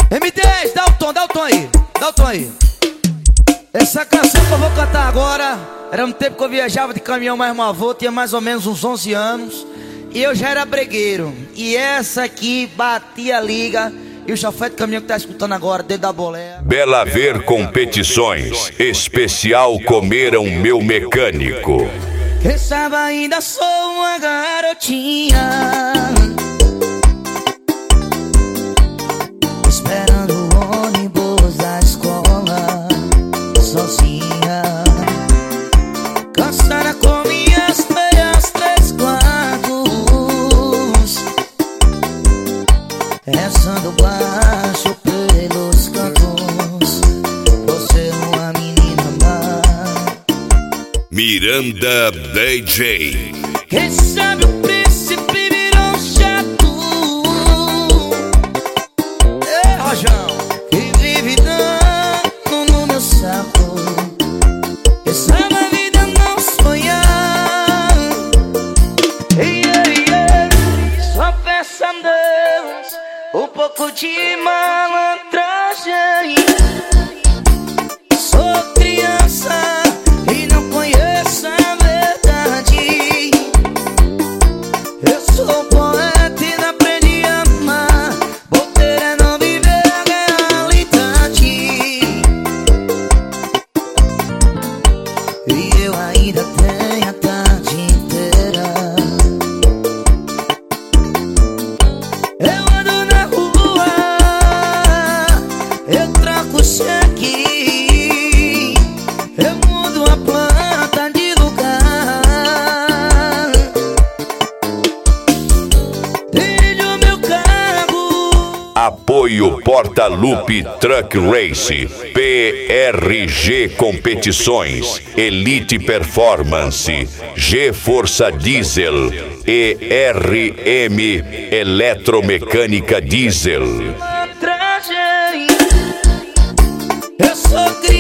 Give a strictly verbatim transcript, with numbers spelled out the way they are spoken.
M dez, dá o tom, dá o tom aí. Dá o tom aí. Essa canção que eu vou cantar agora era no tempo que eu viajava de caminhão mais uma avô, tinha mais ou menos uns onze anos. E eu já era bregueiro. E essa aqui batia a liga. E o chofer de caminhão que tá escutando agora, dentro da boleia. Bela Ver Competições. Especial Comeram Meu Mecânico. Quem sabe ainda sou uma garotinha, esperando o ônibus da escola, sozinha, cansada com minhas meias três quartos, rezando baixo pelos cantos. Você é uma menina má, Miranda D J. quem sabe o príncipe virou chato, é, Rojão, que vive dando no meu saco. Quem sabe a vida não sonhar. Ei, ei, ei, só peça a Deus um pouco de malandragem. Sou criança e não conheço a verdade. Eu sou poeta e não aprendi a amar. Bobeira é não viver a realidade. E eu ainda tenho a tarde inteira. Eu ando na rua, eu troco cheque, eu mudo a planta de lugar, dirijo meu carro. Apoio Porta-Lupe Truck Race, P R G Competições, Elite Performance, G Força Diesel e R M Eletromecânica Diesel. Malandragem. Eu sou criança